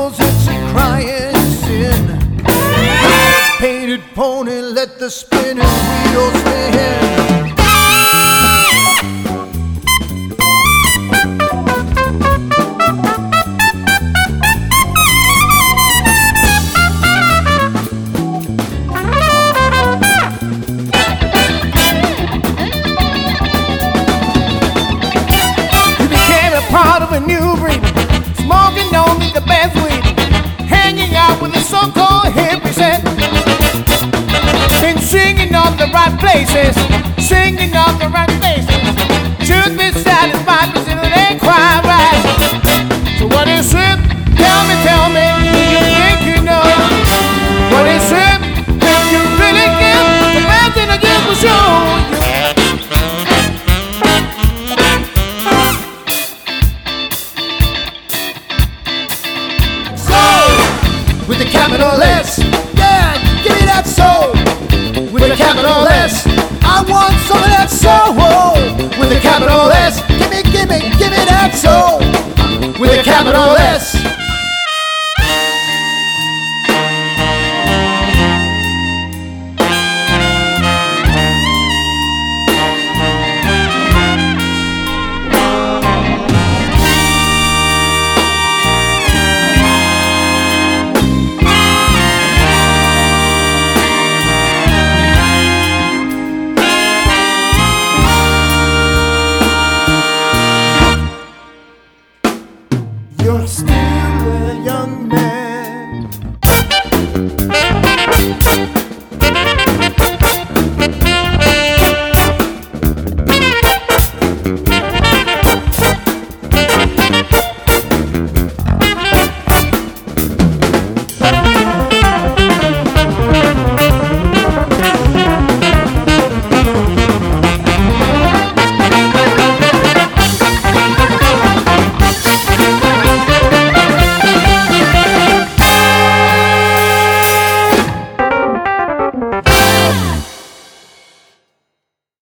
knows it's a crying sin. Painted pony, let the spinning wheel spin. Part of a new breed, smoking only the best weed, hanging out with the so-called hippie set, been singing on the right places, singing on the right places, should be satisfied, but still it ain't quite right. So what is it? Tell me, do you think you know? What is it? If you really give, the best thing I give will show you. With a capital S, yeah, give me that soul. With a capital S, I want some of that soul. With a capital S, give me that soul. With a capital S.